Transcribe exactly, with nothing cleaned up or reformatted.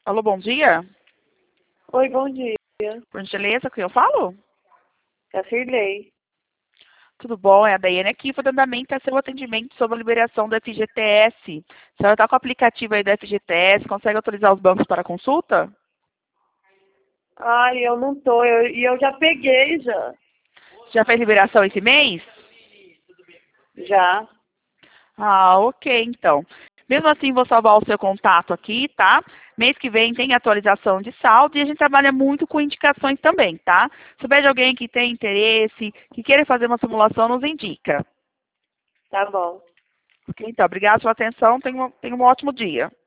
Alô, bom dia. Oi, bom dia. Por gentileza, com quem eu falo? É a Cirlei. Tudo bom? É a Daiane aqui, fazendo andamento é seu atendimento sobre a liberação do F G T S. A senhora está com o aplicativo aí do F G T S, consegue autorizar os bancos para consulta? Ai, eu não tô. Eu- E eu, já peguei, já. Já fez liberação esse mês? Já. Ah, ok, então. Mesmo assim, vou salvar o seu contato aqui, tá? Mês que vem tem atualização de saldo e a gente trabalha muito com indicações também, tá? Se souber de alguém que tem interesse, que queira fazer uma simulação, nos indica. Tá bom. Ok, então, obrigada pela atenção, tenha um, tenha um ótimo dia.